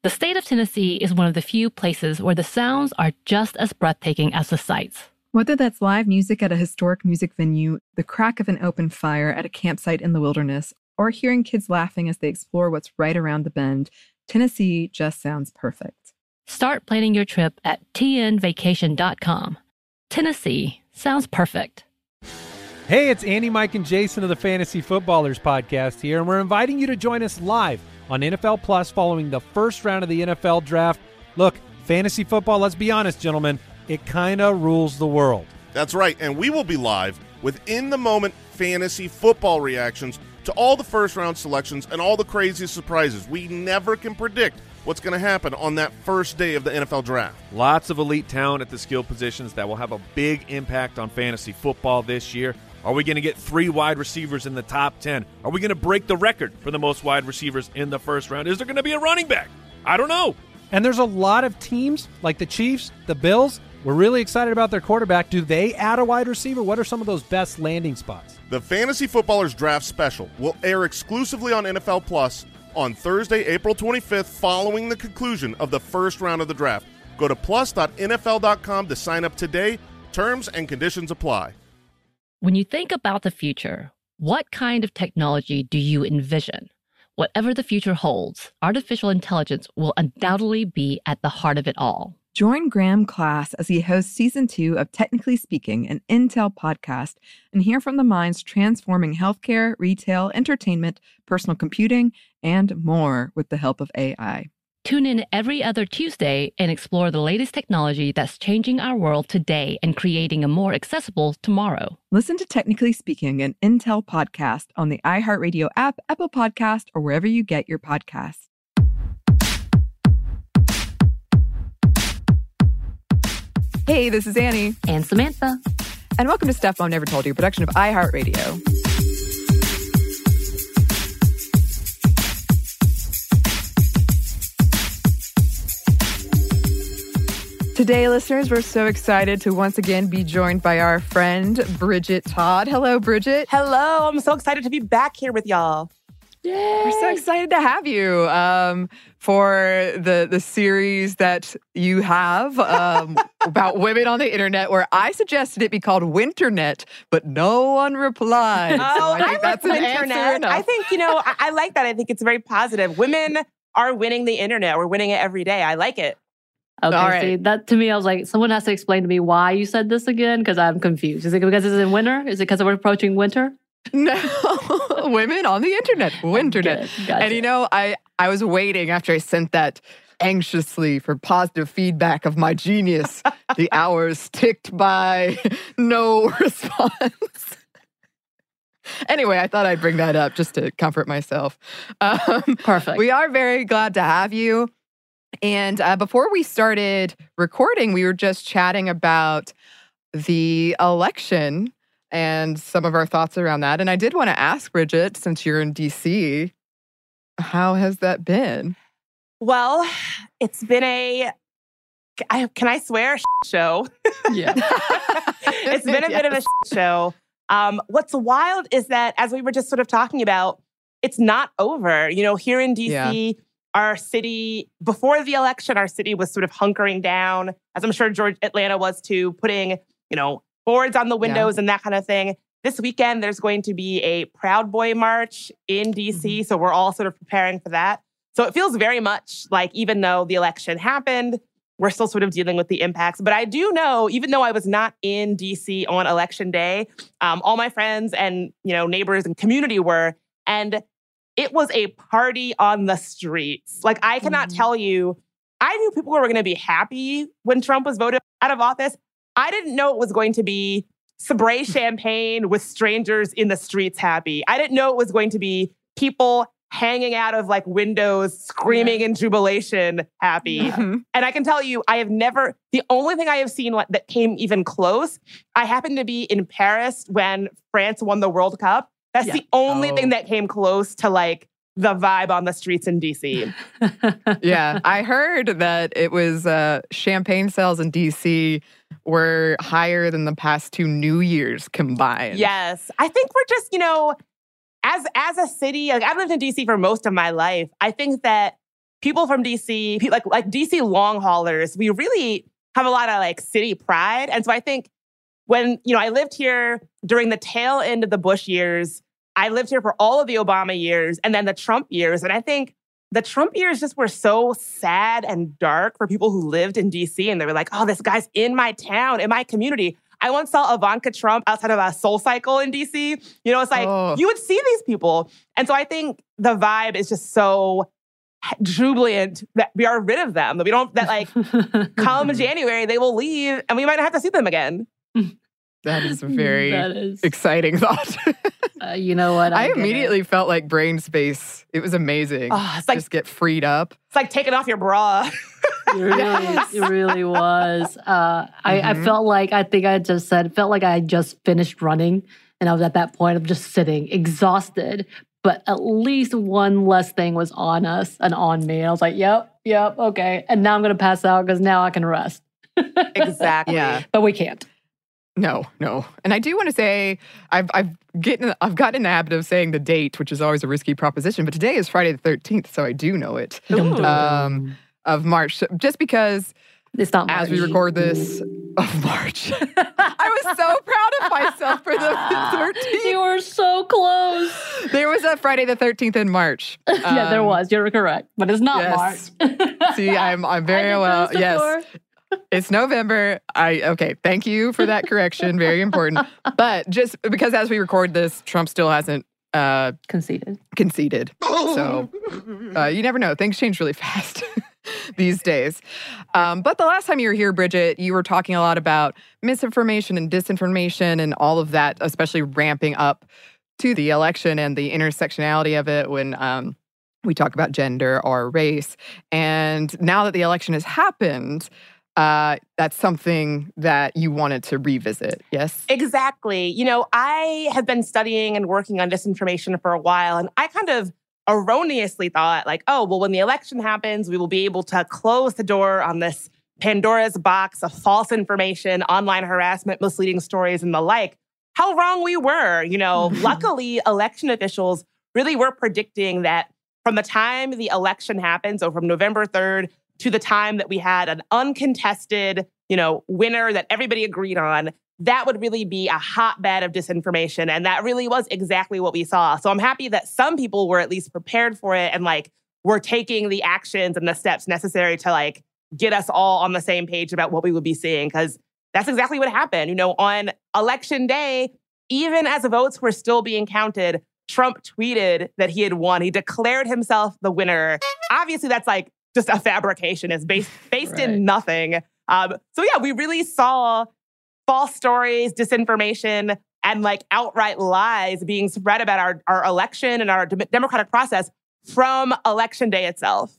The state of Tennessee is one of the few places where the sounds are just as breathtaking as the sights. Whether that's live music at a historic music venue, the crack of an open fire at a campsite in the wilderness, or hearing kids laughing as they explore what's right around the bend, Tennessee just sounds perfect. Start planning your trip at tnvacation.com. Tennessee sounds perfect. Hey, it's Andy, Mike, and Jason of the Fantasy Footballers podcast here, and we're inviting you to join us live on NFL Plus following the first round of the NFL Draft. Look, fantasy football, let's be honest, gentlemen, it kind of rules the world. That's right, and we will be live with in-the-moment fantasy football reactions to all the first-round selections and all the crazy surprises. We never can predict what's going to happen on that first day of the NFL Draft. Lots of elite talent at the skill positions that will have a big impact on fantasy football this year. Are we going to get 3 wide receivers in the top 10? Are we going to break the record for the most wide receivers in the first round? Is there going to be a running back? I don't know. And there's a lot of teams like the Chiefs, the Bills. We're really excited about their quarterback. Do they add a wide receiver? What are some of those best landing spots? The Fantasy Footballers Draft Special will air exclusively on NFL Plus on Thursday, April 25th, following the conclusion of the first round of the draft. Go to plus.nfl.com to sign up today. Terms and conditions apply. When you think about the future, what kind of technology do you envision? Whatever the future holds, artificial intelligence will undoubtedly be at the heart of it all. Join Graham Class as he hosts Season 2 of Technically Speaking, an Intel podcast, and hear from the minds transforming healthcare, retail, entertainment, personal computing, and more with the help of AI. Tune in every other Tuesday and explore the latest technology that's changing our world today and creating a more accessible tomorrow. Listen to Technically Speaking, an Intel podcast on the iHeartRadio app, Apple Podcast, or wherever you get your podcasts. Hey, this is Annie. And Samantha. And welcome to Stuff Mom Never Told You, production of iHeartRadio. Today, listeners, we're so excited to once again be joined by our friend, Bridget Todd. Hello, Bridget. Hello. I'm so excited to be back here with y'all. Yay! We're so excited to have you for the series that you have about women on the internet, where I suggested it be called Winternet, but no one replied. Oh, I think that's an Winternet. answer enough. I think, I like that. I think it's very positive. Women are winning the internet. We're winning it every day. I like it. Okay, All right. see, that to me, I was like, someone has to explain to me why you said this again, because I'm confused. Is it because it's in winter? Is it because we're approaching winter? No, women on the internet, Winternet. Good. Gotcha. And I was waiting after I sent that anxiously for positive feedback of my genius. The hours ticked by, no response. Anyway, I thought I'd bring that up just to comfort myself. Perfect. We are very glad to have you. And before we started recording, we were just chatting about the election and some of our thoughts around that. And I did want to ask Bridget, since you're in D.C., how has that been? Well, it's been can I swear, show? Yeah. It's been a bit of a show. What's wild is that, as we were just sort of talking about, it's not over. Here in D.C., our city, before the election, our city was sort of hunkering down, as I'm sure Atlanta was too, putting, boards on the windows and that kind of thing. This weekend, there's going to be a Proud Boy march in D.C., so we're all sort of preparing for that. So it feels very much like, even though the election happened, we're still sort of dealing with the impacts. But I do know, even though I was not in D.C. on election day, all my friends and, neighbors and community were, and it was a party on the streets. Like, I cannot tell you, I knew people were going to be happy when Trump was voted out of office. I didn't know it was going to be spray champagne with strangers in the streets happy. I didn't know it was going to be people hanging out of windows, screaming in jubilation happy. And I can tell you, the only thing I have seen that came even close, I happened to be in Paris when France won the World Cup. That's the only thing that came close to the vibe on the streets in DC. Yeah, I heard that it was champagne sales in DC were higher than the past 2 New Years combined. Yes. I think we're just, as a city, I've lived in DC for most of my life. I think that people from DC, like DC long haulers, we really have a lot of like city pride. And so I think when, I lived here during the tail end of the Bush years, I lived here for all of the Obama years and then the Trump years. And I think the Trump years just were so sad and dark for people who lived in DC. And they were like, oh, this guy's in my town, in my community. I once saw Ivanka Trump outside of a Soul Cycle in DC. It's like, you would see these people. And so I think the vibe is just so jubilant that we are rid of them. That like come January, they will leave and we might not have to see them again. That is a very exciting thought. You know what? I immediately felt like brain space. It was amazing. It's like, just get freed up. It's like taking off your bra. It really was. I felt like, I think I just said, felt like I just finished running. And I was at that point of just sitting, exhausted. But at least one less thing was on us and on me. And I was like, yep, okay. And now I'm going to pass out because now I can rest. Exactly. Yeah. But we can't. No. And I do want to say, I've gotten in the habit of saying the date, which is always a risky proposition. But today is Friday the 13th, so I do know it. Of March, just because it's not March. As we record this of March. I was so proud of myself for the 13th. You were so close. There was a Friday the 13th in March. Yeah, there was. You're correct, but it's not March. See, I'm very well. Yes. It's November. Okay, thank you for that correction. Very important. But just because as we record this, Trump still hasn't conceded. So you never know. Things change really fast these days. But the last time you were here, Bridget, you were talking a lot about misinformation and disinformation and all of that, especially ramping up to the election and the intersectionality of it when we talk about gender or race. And now that the election has happened, that's something that you wanted to revisit, yes? Exactly. I have been studying and working on disinformation for a while, and I kind of erroneously thought like, oh, well, when the election happens, we will be able to close the door on this Pandora's box of false information, online harassment, misleading stories, and the like. How wrong we were. Luckily, election officials really were predicting that from the time the election happened, so from November 3rd, to the time that we had an uncontested, winner that everybody agreed on, that would really be a hotbed of disinformation. And that really was exactly what we saw. So I'm happy that some people were at least prepared for it and were taking the actions and the steps necessary to get us all on the same page about what we would be seeing. Because that's exactly what happened. On election day, even as votes were still being counted, Trump tweeted that he had won. He declared himself the winner. Obviously, that's just a fabrication. It's based right. in nothing. So yeah, we really saw false stories, disinformation, and outright lies being spread about our election and our democratic process from election day itself.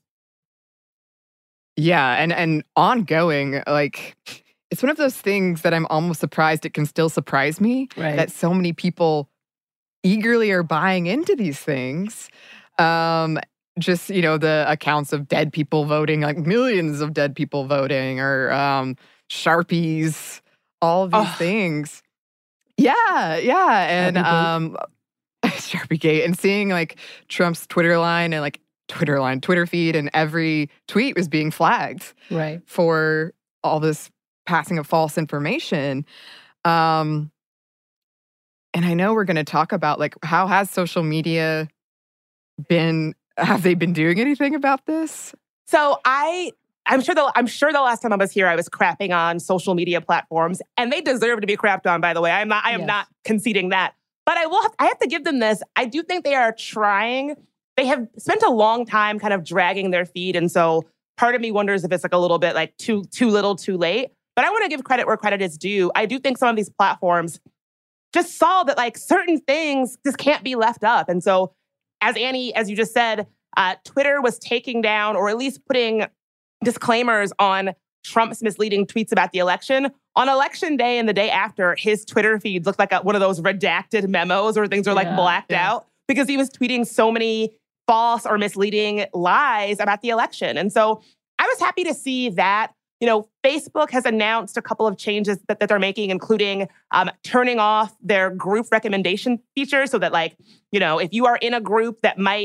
Yeah, and ongoing, it's one of those things that I'm almost surprised it can still surprise me that so many people eagerly are buying into these things. Just, the accounts of dead people voting, millions of dead people voting, or Sharpies, all of these things. Yeah. And Sharpiegate. And seeing Trump's Twitter line and Twitter feed, and every tweet was being flagged for all this passing of false information. And I know we're going to talk about how has social media been. Have they been doing anything about this? So I'm sure the last time I was here, I was crapping on social media platforms, and they deserve to be crapped on. By the way, I am not conceding that, but I have to give them this. I do think they are trying. They have spent a long time kind of dragging their feet, and so part of me wonders if it's a little bit too little, too late. But I want to give credit where credit is due. I do think some of these platforms just saw that certain things just can't be left up, and so. As you just said, Twitter was taking down or at least putting disclaimers on Trump's misleading tweets about the election. On election day and the day after, his Twitter feed looked like one of those redacted memos where things are blacked out because he was tweeting so many false or misleading lies about the election. And so I was happy to see that. Facebook has announced a couple of changes that they're making, including turning off their group recommendation feature so that, if you are in a group that might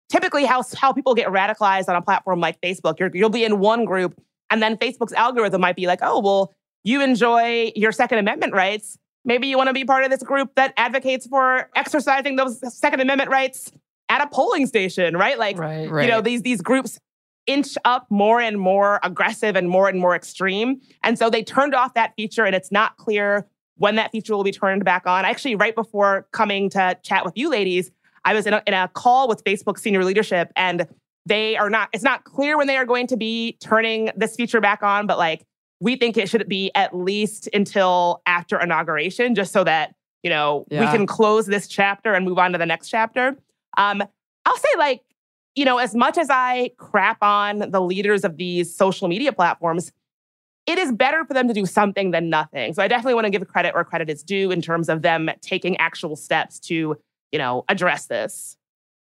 typically how people get radicalized on a platform like Facebook. You'll be in one group, and then Facebook's algorithm might be like, oh, well, you enjoy your Second Amendment rights. Maybe you want to be part of this group that advocates for exercising those Second Amendment rights at a polling station, right? Like, you know, these groups inch up more and more aggressive and more extreme. And so they turned off that feature, and it's not clear when that feature will be turned back on. Actually, right before coming to chat with you ladies, I was in a call with Facebook senior leadership, and it's not clear when they are going to be turning this feature back on, but like, we think it should be at least until after inauguration, just so that, you know, we can close this chapter and move on to the next chapter. I'll say, like, you know, as much as I crap on the leaders of these social media platforms, it is better for them to do something than nothing. So I definitely want to give credit where credit is due in terms of them taking actual steps to, you know, address this.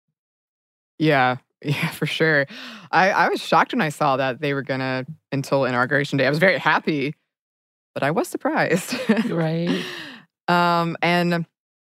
Yeah, for sure. I was shocked when I saw that they were going to until Inauguration Day. I was very happy, but I was surprised. Right. And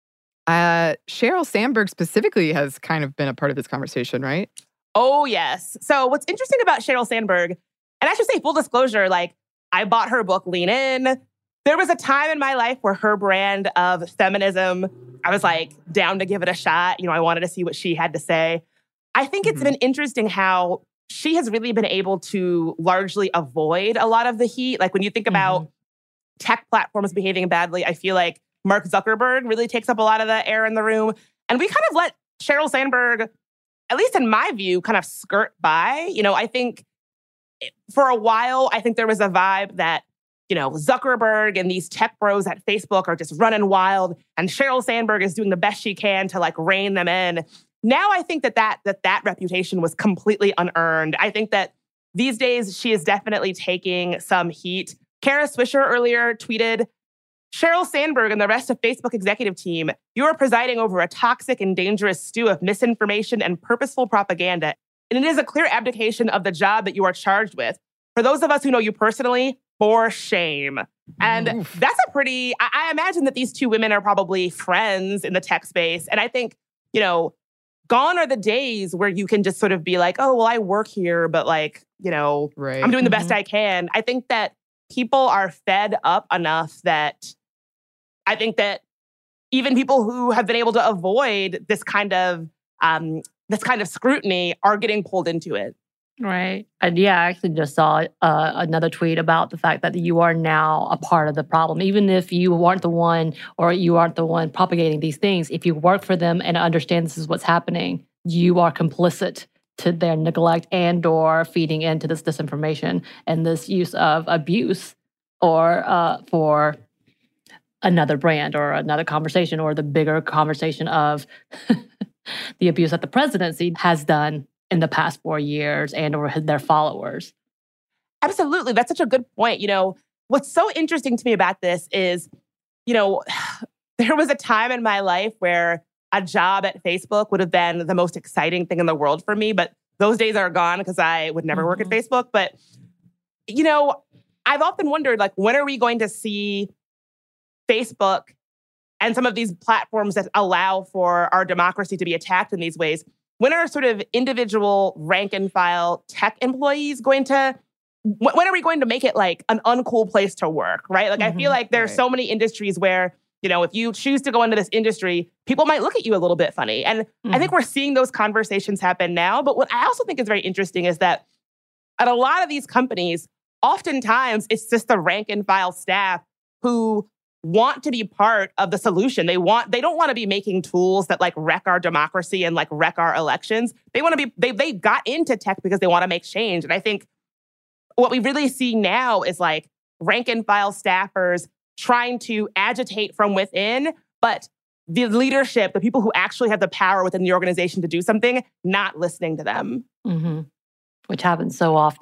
Sheryl Sandberg specifically has kind of been a part of this conversation, right? Oh, yes. So what's interesting about Sheryl Sandberg, and I should say full disclosure, like, I bought her book, Lean In. There was a time in my life where her brand of feminism, I was like down to give it a shot. You know, I wanted to see what she had to say. I think it's been interesting how she has really been able to largely avoid a lot of the heat. Like, when you think about tech platforms behaving badly, I feel like Mark Zuckerberg really takes up a lot of the air in the room. And we kind of let Sheryl Sandberg, at least in my view, kind of skirt by. You know, I think for a while, I think there was a vibe that, you know, Zuckerberg and these tech bros at Facebook are just running wild, and Sheryl Sandberg is doing the best she can to like rein them in. Now I think that reputation was completely unearned. I think that these days she is definitely taking some heat. Kara Swisher earlier tweeted, Sheryl Sandberg and the rest of Facebook executive team, you are presiding over a toxic and dangerous stew of misinformation and purposeful propaganda. And it is a clear abdication of the job that you are charged with. For those of us who know you personally, for shame. And that's a pretty, I imagine that these two women are probably friends in the tech space. And I think, you know, gone are the days where you can just sort of be like, oh, well, I work here, but like, you know, I'm doing the best I can. I think that people are fed up enough that I think that even people who have been able to avoid this kind of scrutiny are getting pulled into it. Right. And yeah, I actually just saw another tweet about the fact that you are now a part of the problem. Even if you weren't the one or you aren't the one propagating these things, if you work for them and understand this is what's happening, you are complicit to their neglect and or feeding into this disinformation and this use of abuse or for another brand or another conversation or the bigger conversation of the abuse that the presidency has done in the past 4 years and or their followers. Absolutely. That's such a good point. You know, what's so interesting to me about this is, you know, there was a time in my life where a job at Facebook would have been the most exciting thing in the world for me, but those days are gone because I would never work at Facebook. But, you know, I've often wondered, like, when are we going to see Facebook and some of these platforms that allow for our democracy to be attacked in these ways, when are sort of individual rank and file tech employees when are we going to make it like an uncool place to work, right? Like, I feel like there's so many industries where, you know, if you choose to go into this industry, people might look at you a little bit funny. And I think we're seeing those conversations happen now. But what I also think is very interesting is that at a lot of these companies, oftentimes it's just the rank and file staff who want to be part of the solution. They don't want to be making tools that like wreck our democracy and like wreck our elections. They want to be, they got into tech because they want to make change. And I think what we really see now is like rank and file staffers trying to agitate from within, but the leadership, the people who actually have the power within the organization to do something, not listening to them. Which happens so often.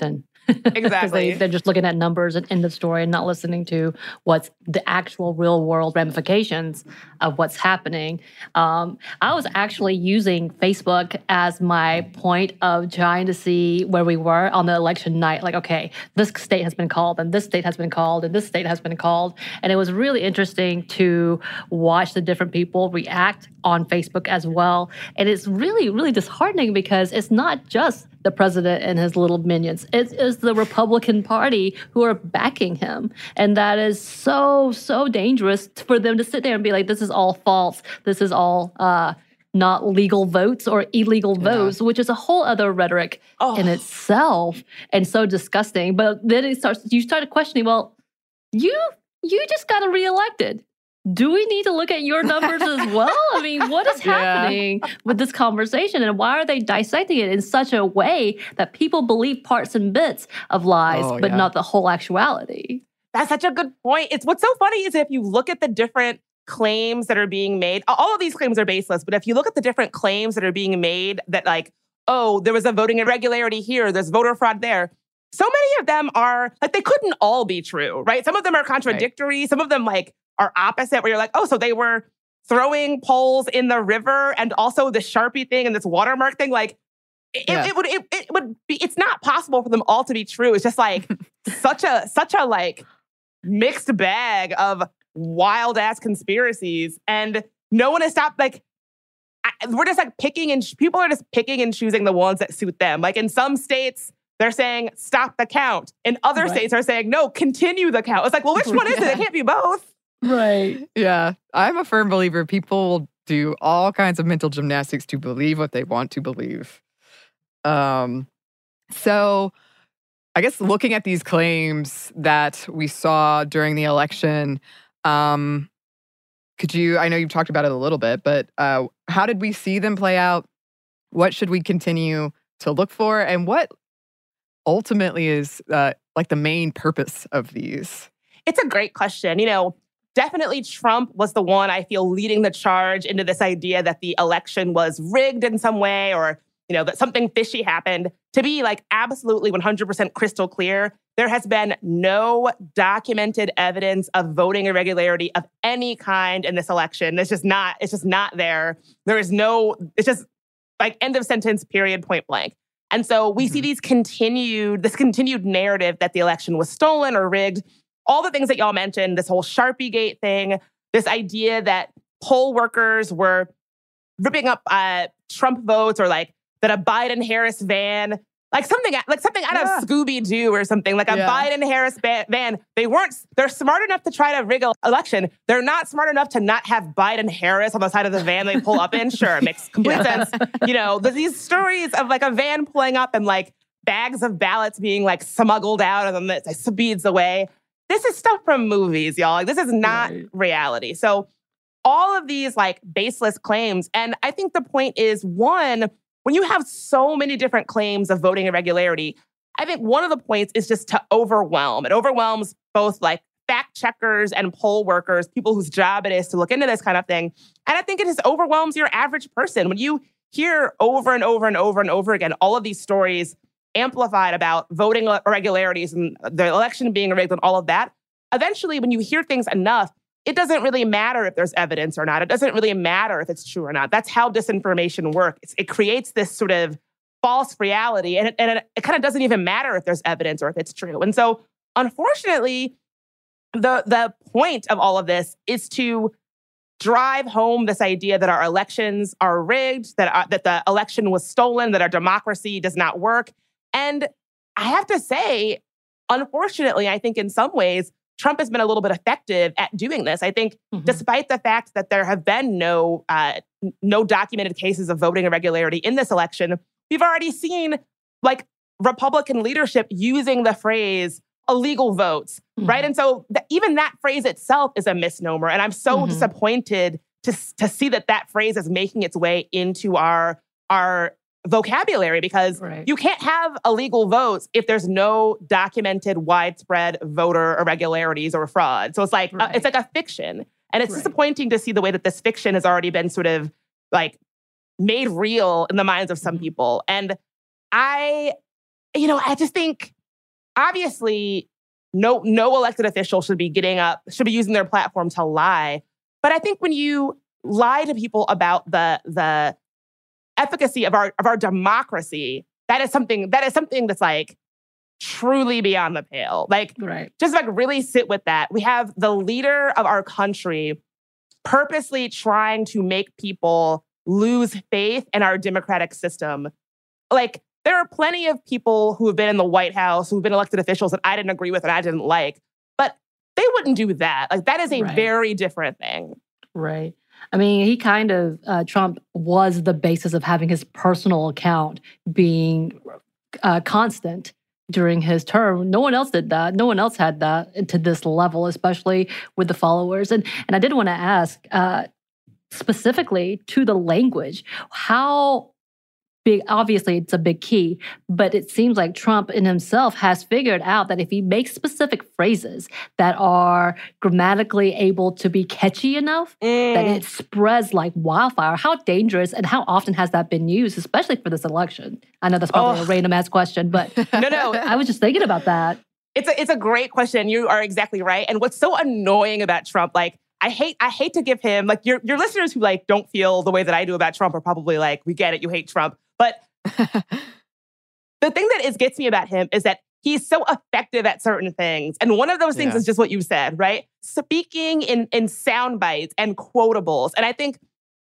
Exactly. They're just looking at numbers and end of story and not listening to what's the actual real world ramifications of what's happening. I was actually using Facebook as my point of trying to see where we were on the election night. Like, okay, this state has been called, and this state has been called, and this state has been called. And it was really interesting to watch the different people react on Facebook as well. And it's really, really disheartening because it's not just the president and his little minions. It is the Republican Party who are backing him. And that is so, so dangerous for them to sit there and be like, this is all false. This is all not legal votes or illegal votes, which is a whole other rhetoric in itself and so disgusting. But then you started questioning, well, you just got reelected. Do we need to look at your numbers as well? I mean, what is happening with this conversation, and why are they dissecting it in such a way that people believe parts and bits of lies, but not the whole actuality? That's such a good point. It's what's so funny is if you look at the different claims that are being made, all of these claims are baseless, but if you look at the different claims that are being made that like, oh, there was a voting irregularity here, there's voter fraud there, so many of them are, like, they couldn't all be true, right? Some of them are contradictory. Right. Some of them, like, are opposite, where you're like, oh, so they were throwing polls in the river and also the Sharpie thing and this watermark thing. Like, it would be, it's not possible for them all to be true. It's just like such a like mixed bag of wild ass conspiracies. And no one has stopped, like, we're just like people are just picking and choosing the ones that suit them. Like in some states, they're saying, stop the count. In other states are saying, no, continue the count. It's like, well, which one is it? It can't be both. Right. Yeah. I'm a firm believer people will do all kinds of mental gymnastics to believe what they want to believe. So I guess looking at these claims that we saw during the election, could you, I know you've talked about it a little bit, but how did we see them play out? What should we continue to look for? And what ultimately is like the main purpose of these? It's a great question. You know, definitely Trump was the one, I feel, leading the charge into this idea that the election was rigged in some way, or, you know, that something fishy happened. To be like absolutely 100% crystal clear, there has been no documented evidence of voting irregularity of any kind in this election. It's just not there. There is no, it's just like end of sentence, period, point blank. And so we see this continued narrative that the election was stolen or rigged. All the things that y'all mentioned, this whole Sharpie Gate thing, this idea that poll workers were ripping up Trump votes, or like that a Biden-Harris van, like something out of Scooby-Doo or something, like a Biden-Harris van. They're smart enough to try to rig an election. They're not smart enough to not have Biden-Harris on the side of the van they pull up in. Sure, it makes complete sense. You know, there's these stories of like a van pulling up and like bags of ballots being like smuggled out and then it speeds away. This is stuff from movies, y'all. Like, this is not reality. So all of these like baseless claims. And I think the point is, one, when you have so many different claims of voting irregularity, I think one of the points is just to overwhelm. It overwhelms both like fact checkers and poll workers, people whose job it is to look into this kind of thing. And I think it just overwhelms your average person. When you hear over and over and over and over again all of these stories amplified about voting irregularities and the election being rigged and all of that, eventually when you hear things enough, it doesn't really matter if there's evidence or not. It doesn't really matter if it's true or not. That's how disinformation works. It creates this sort of false reality, and it kind of doesn't even matter if there's evidence or if it's true. And so, unfortunately, the point of all of this is to drive home this idea that our elections are rigged, that the election was stolen, that our democracy does not work. And I have to say, unfortunately, I think in some ways, Trump has been a little bit effective at doing this. I think despite the fact that there have been no documented cases of voting irregularity in this election, we've already seen like Republican leadership using the phrase illegal votes, right? And so even that phrase itself is a misnomer. And I'm so disappointed to see that phrase is making its way into our vocabulary, because you can't have illegal votes if there's no documented widespread voter irregularities or fraud. So it's like it's like a fiction. And it's disappointing to see the way that this fiction has already been sort of like made real in the minds of some people. And I just think obviously, no elected official should be using their platform to lie. But I think when you lie to people about the efficacy of our democracy, that is something that's like truly beyond the pale. Like, just like really sit with that. We have the leader of our country purposely trying to make people lose faith in our democratic system. Like, there are plenty of people who have been in the White House, who've been elected officials that I didn't agree with and I didn't like, but they wouldn't do that. Like, that is a very different thing. Right. I mean, he kind of, Trump was the basis of having his personal account being constant during his term. No one else did that. No one else had that to this level, especially with the followers. And I did want to ask specifically to the language, how big, obviously it's a big key, but it seems like Trump in himself has figured out that if he makes specific phrases that are grammatically able to be catchy enough, that it spreads like wildfire. How dangerous and how often has that been used, especially for this election? I know that's probably a random ass question, but no, I was just thinking about that. It's a great question. You are exactly right. And what's so annoying about Trump, like, I hate to give him, like, your listeners who like don't feel the way that I do about Trump are probably like, we get it, you hate Trump. But the thing that gets me about him is that he's so effective at certain things. And one of those things is just what you said, right? Speaking in sound bites and quotables. And I think,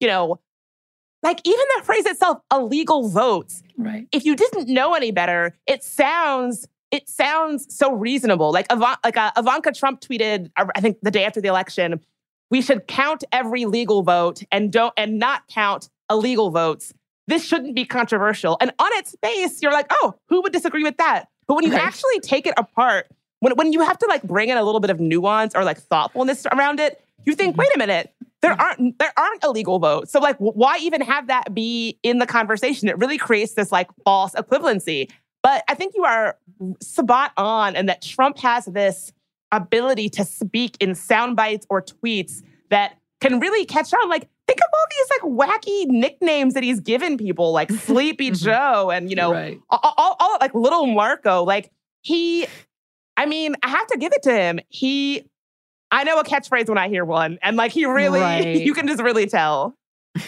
like, even the phrase itself, illegal votes. Right. If you didn't know any better, it sounds so reasonable. Like Ivanka Trump tweeted, I think the day after the election, we should count every legal vote and not count illegal votes. This shouldn't be controversial. And on its face, you're like, oh, who would disagree with that? But when you actually take it apart, when you have to like bring in a little bit of nuance or like thoughtfulness around it, you think, wait a minute, there aren't illegal votes. So like, why even have that be in the conversation? It really creates this like false equivalency. But I think you are spot on, and that Trump has this ability to speak in sound bites or tweets that can really catch on. Like, think of all these like wacky nicknames that he's given people, like Sleepy Joe and, all like Little Marco. Like, I have to give it to him. I know a catchphrase when I hear one. And like, he really, you can just really tell.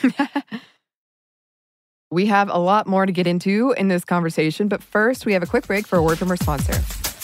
We have a lot more to get into in this conversation, but first we have a quick break for a word from our sponsor.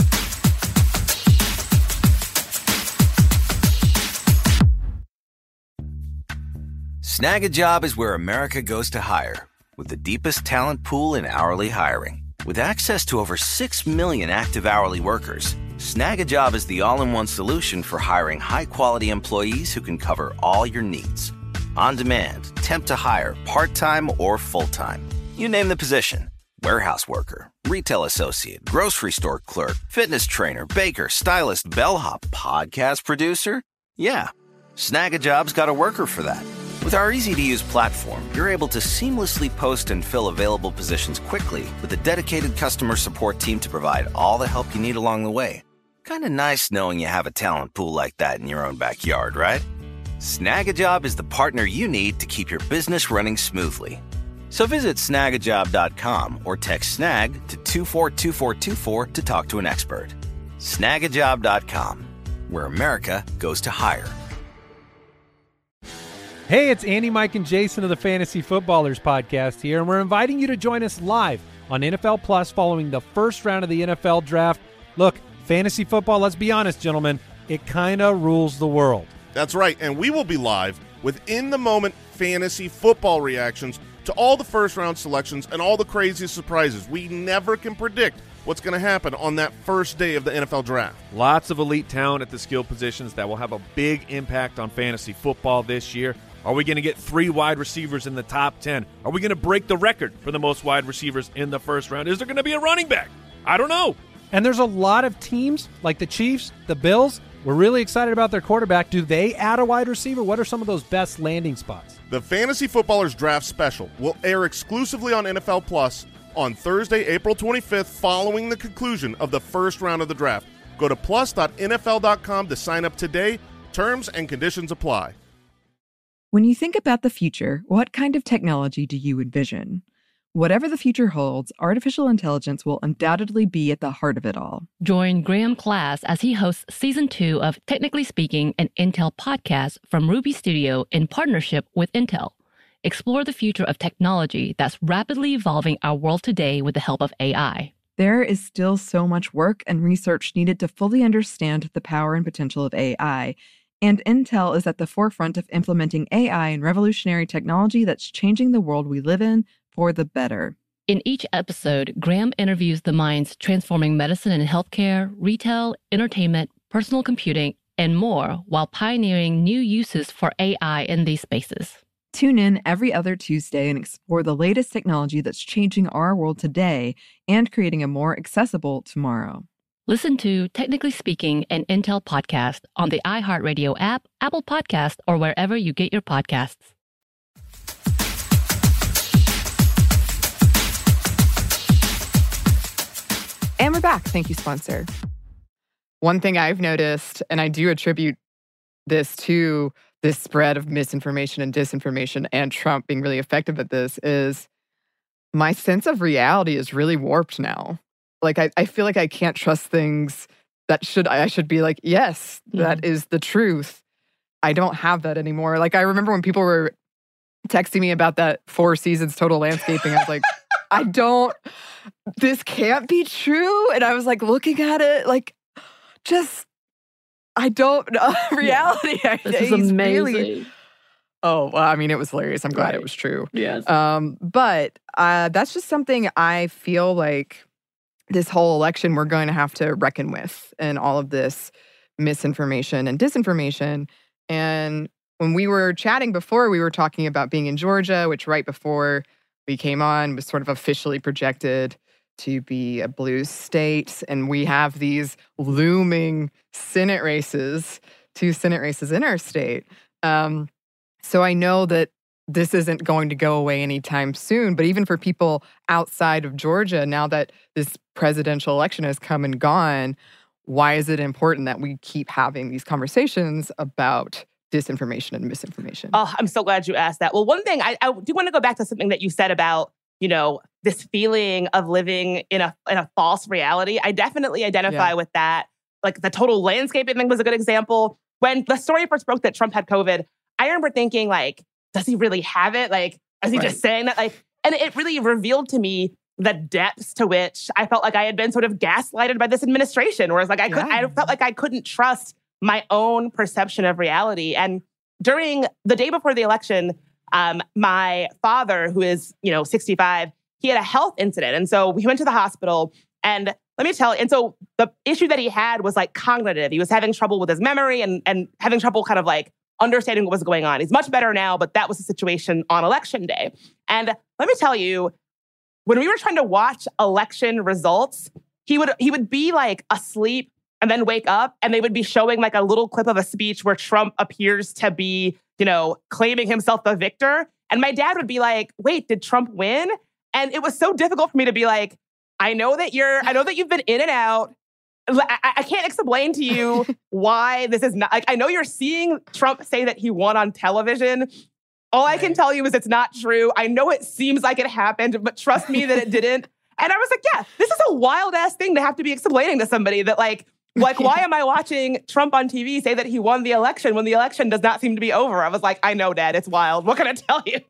Snag a Job is where America goes to hire, with the deepest talent pool in hourly hiring. With access to over 6 million active hourly workers, Snag a Job is the all-in-one solution for hiring high-quality employees who can cover all your needs. On demand, temp to hire, part-time or full-time. You name the position. Warehouse worker, retail associate, grocery store clerk, fitness trainer, baker, stylist, bellhop, podcast producer. Yeah, Snag a Job's got a worker for that. With our easy-to-use platform, you're able to seamlessly post and fill available positions quickly with a dedicated customer support team to provide all the help you need along the way. Kind of nice knowing you have a talent pool like that in your own backyard, right? Snag a Job is the partner you need to keep your business running smoothly. So visit snagajob.com or text snag to 242424 to talk to an expert. Snagajob.com, where America goes to hire. Hey, it's Andy, Mike, and Jason of the Fantasy Footballers podcast here, and we're inviting you to join us live on NFL Plus following the first round of the NFL Draft. Look, fantasy football, let's be honest, gentlemen, it kind of rules the world. That's right, and we will be live with in-the-moment fantasy football reactions to all the first-round selections and all the craziest surprises. We never can predict what's going to happen on that first day of the NFL Draft. Lots of elite talent at the skill positions that will have a big impact on fantasy football this year. Are we going to get 3 wide receivers in the top 10? Are we going to break the record for the most wide receivers in the first round? Is there going to be a running back? I don't know. And there's a lot of teams like the Chiefs, the Bills. We're really excited about their quarterback. Do they add a wide receiver? What are some of those best landing spots? The Fantasy Footballers Draft Special will air exclusively on NFL Plus on Thursday, April 25th, following the conclusion of the first round of the draft. Go to plus.nfl.com to sign up today. Terms and conditions apply. When you think about the future, what kind of technology do you envision? Whatever the future holds, artificial intelligence will undoubtedly be at the heart of it all. Join Graham Class as he hosts Season 2 of Technically Speaking, an Intel podcast from Ruby Studio in partnership with Intel. Explore the future of technology that's rapidly evolving our world today with the help of AI. There is still so much work and research needed to fully understand the power and potential of AI, and Intel is at the forefront of implementing AI and revolutionary technology that's changing the world we live in for the better. In each episode, Graham interviews the minds transforming medicine and healthcare, retail, entertainment, personal computing, and more while pioneering new uses for AI in these spaces. Tune in every other Tuesday and explore the latest technology that's changing our world today and creating a more accessible tomorrow. Listen to Technically Speaking, an Intel podcast on the iHeartRadio app, Apple Podcasts, or wherever you get your podcasts. And we're back. Thank you, sponsor. One thing I've noticed, and I do attribute this to this spread of misinformation and disinformation and Trump being really effective at this, is my sense of reality is really warped now. Like, I feel like I can't trust things that I should be like, yes, that is the truth. I don't have that anymore. Like, I remember when people were texting me about that 4 Seasons Total Landscaping, I was like, this can't be true. And I was like looking at it, like, I don't know. Reality. This is amazing. Well, I mean, it was hilarious. I'm glad it was true. Yes. But that's just something I feel like this whole election we're going to have to reckon with, and all of this misinformation and disinformation. And when we were chatting before, we were talking about being in Georgia, which right before we came on was sort of officially projected to be a blue state. And we have these looming Senate races, 2 Senate races in our state. So I know that this isn't going to go away anytime soon. But even for people outside of Georgia, now that this presidential election has come and gone, why is it important that we keep having these conversations about disinformation and misinformation? Oh, I'm so glad you asked that. Well, one thing, I do want to go back to something that you said about, this feeling of living in a false reality. I definitely identify with that. Like, the total landscaping thing was a good example. When the story first broke that Trump had COVID, I remember thinking, like, does he really have it? Like, is he just saying that? Like, and it really revealed to me the depths to which I felt like I had been sort of gaslighted by this administration. Whereas, like, I felt like I couldn't trust my own perception of reality. And during the day before the election, my father, who is, 65, he had a health incident. And so we went to the hospital, and let me tell you, and so the issue that he had was like cognitive. He was having trouble with his memory and having trouble kind of like understanding what was going on. He's much better now, but that was the situation on election day. And let me tell you, when we were trying to watch election results, he would be like asleep and then wake up, and they would be showing like a little clip of a speech where Trump appears to be, claiming himself the victor. And my dad would be like, wait, did Trump win? And it was so difficult for me to be like, I know that you've been in and out. I can't explain to you why this is not, like, I know you're seeing Trump say that he won on television. All I can tell you is it's not true. I know it seems like it happened, but trust me that it didn't. And I was like, yeah, this is a wild ass thing to have to be explaining to somebody that like, why am I watching Trump on TV say that he won the election when the election does not seem to be over? I was like, I know, Dad, it's wild. What can I tell you?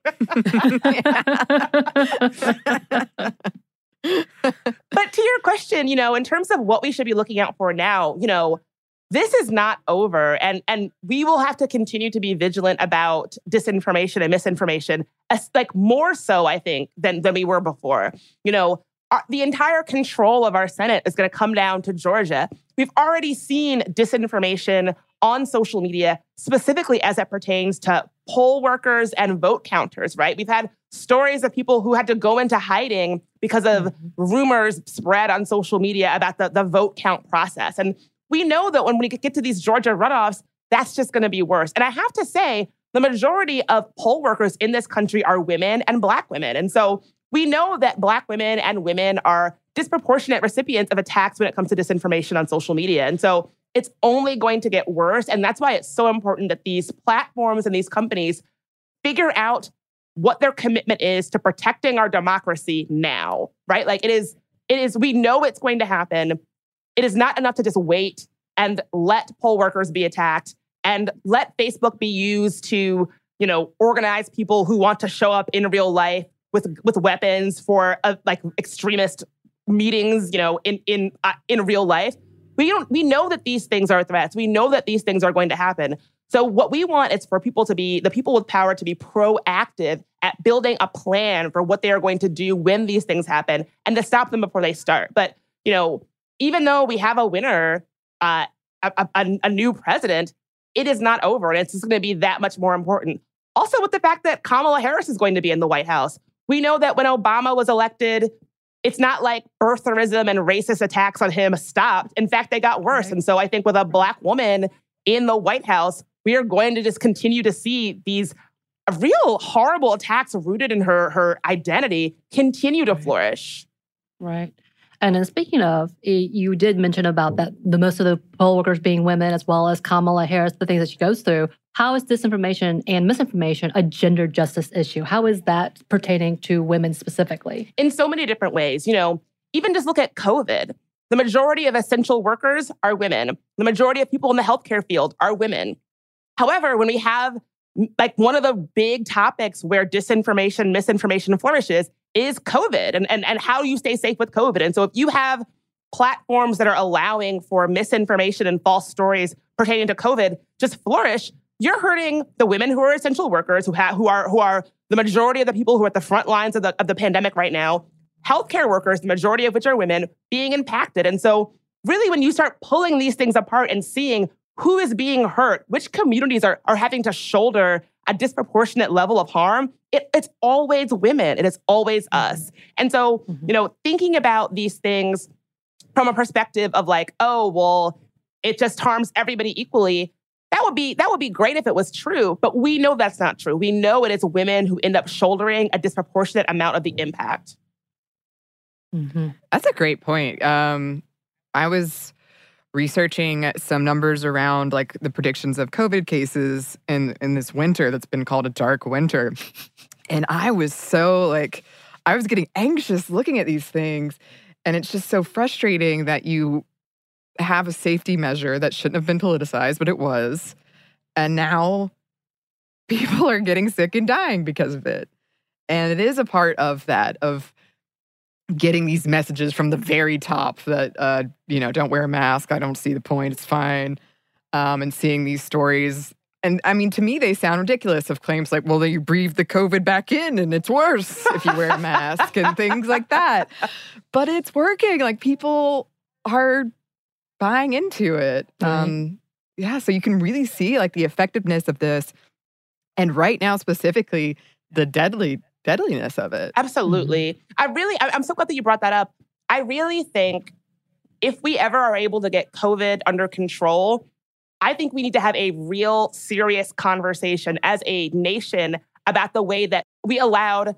But to your question, in terms of what we should be looking out for now, this is not over. And we will have to continue to be vigilant about disinformation and misinformation, like more so, I think, than we were before. The entire control of our Senate is going to come down to Georgia. We've already seen disinformation on social media, specifically as it pertains to poll workers and vote counters, right? We've had stories of people who had to go into hiding because of rumors spread on social media about the vote count process. And we know that when we get to these Georgia runoffs, that's just going to be worse. And I have to say, the majority of poll workers in this country are women and Black women. And so we know that Black women and women are disproportionate recipients of attacks when it comes to disinformation on social media. And so it's only going to get worse. And that's why it's so important that these platforms and these companies figure out what their commitment is to protecting our democracy now, right? Like it is, we know it's going to happen. It is not enough to just wait and let poll workers be attacked and let Facebook be used to, organize people who want to show up in real life with weapons for like extremist meetings, in real life. We know that these things are threats. We know that these things are going to happen. So what we want is for people to be, the people with power to be proactive at building a plan for what they are going to do when these things happen and to stop them before they start. But, even though we have a winner, a new president, it is not over. And it's just going to be that much more important. Also with the fact that Kamala Harris is going to be in the White House. We know that when Obama was elected, it's not like birtherism and racist attacks on him stopped. In fact, they got worse. Right. And so I think with a Black woman in the White House, we are going to just continue to see these real horrible attacks rooted in her identity continue to flourish. Right. And then speaking of, you did mention about that the most of the poll workers being women, as well as Kamala Harris, the things that she goes through. How is disinformation and misinformation a gender justice issue? How is that pertaining to women specifically? In so many different ways. Even just look at COVID. The majority of essential workers are women. The majority of people in the healthcare field are women. However, when we have like one of the big topics where disinformation, misinformation flourishes is COVID and how you stay safe with COVID. And so if you have platforms that are allowing for misinformation and false stories pertaining to COVID just flourish, you're hurting the women who are essential workers, who are the majority of the people who are at the front lines of the pandemic right now, healthcare workers, the majority of which are women, being impacted. And so really when you start pulling these things apart and seeing who is being hurt, which communities are having to shoulder a disproportionate level of harm, it's always women. It is always us. And so, thinking about these things from a perspective of like, oh, well, it just harms everybody equally, that would be great if it was true. But we know that's not true. We know it is women who end up shouldering a disproportionate amount of the impact. Mm-hmm. That's a great point. I was researching some numbers around like the predictions of COVID cases in this winter that's been called a dark winter. And I was I was getting anxious looking at these things. And it's just so frustrating that you have a safety measure that shouldn't have been politicized, but it was. And now people are getting sick and dying because of it. And it is a part of that, of getting these messages from the very top that, don't wear a mask. I don't see the point. It's fine. And seeing these stories. And I mean, to me, they sound ridiculous of claims like, well, you breathe the COVID back in and it's worse if you wear a mask and things like that. But it's working. Like people are buying into it. So you can really see like the effectiveness of this. And right now, specifically, the deadliness of it. Absolutely. I'm so glad that you brought that up. I really think if we ever are able to get COVID under control, I think we need to have a real serious conversation as a nation about the way that we allowed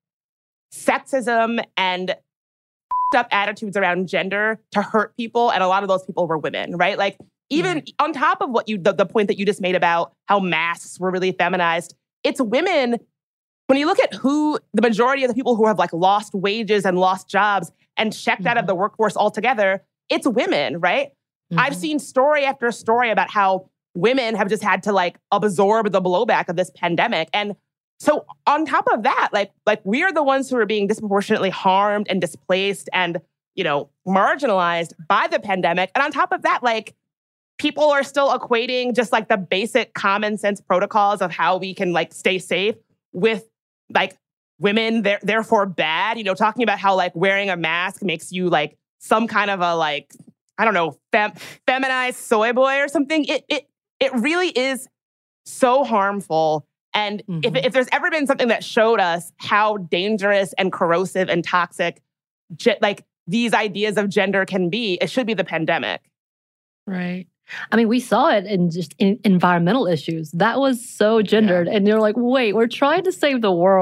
sexism and up attitudes around gender to hurt people. And a lot of those people were women, right? Like even on top of what the point that you just made about how masks were really feminized, it's women. When you look at who the majority of the people who have like lost wages and lost jobs and checked out of the workforce altogether, it's women, right? I've seen story after story about how women have just had to like absorb the blowback of this pandemic. And so on top of that, like we are the ones who are being disproportionately harmed and displaced and, marginalized by the pandemic. And on top of that, like people are still equating just like the basic common sense protocols of how we can like stay safe with like women, therefore bad, talking about how like wearing a mask makes you like some kind of a like, I don't know, feminized soy boy or something. It really is so harmful. And if there's ever been something that showed us how dangerous and corrosive and toxic like these ideas of gender can be, it should be the pandemic. Right. I mean, we saw it in just environmental issues. That was so gendered. Yeah. And you're like, wait, we're trying to save the world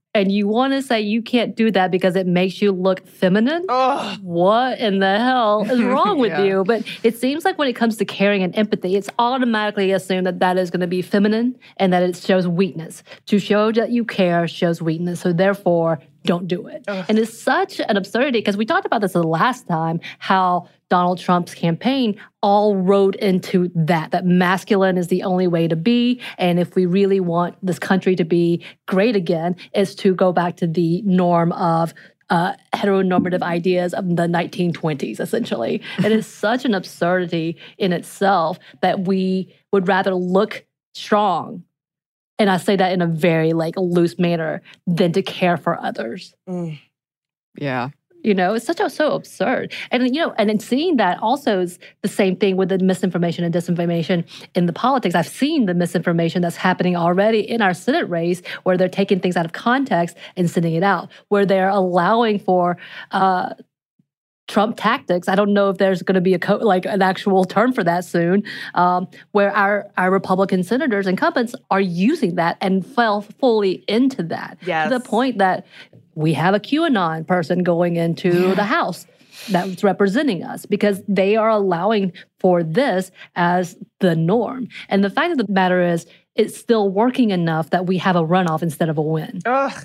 And you want to say you can't do that because it makes you look feminine? Ugh. What in the hell is wrong with Yeah. you? But it seems like when it comes to caring and empathy, it's automatically assumed that that is going to be feminine and that it shows weakness. To show that you care shows weakness. So therefore, don't do it. And it's such an absurdity because we talked about this the last time, how Donald Trump's campaign all rode into that masculine is the only way to be. And if we really want this country to be great again, is to go back to the norm of heteronormative ideas of the 1920s, essentially. It is such an absurdity in itself that we would rather look strong, and I say that in a very loose manner, than to care for others. Yeah. It's so absurd. And, and in seeing that also is the same thing with the misinformation and disinformation in the politics. I've seen the misinformation that's happening already in our Senate race where they're taking things out of context and sending it out, where they're allowing for Trump tactics. I don't know if there's going to be an actual term for that soon, where our Republican senators, incumbents, are using that and fell fully into that. Yes. To the point that we have a QAnon person going into the House that's representing us because they are allowing for this as the norm. And the fact of the matter is, it's still working enough that we have a runoff instead of a win. Ugh.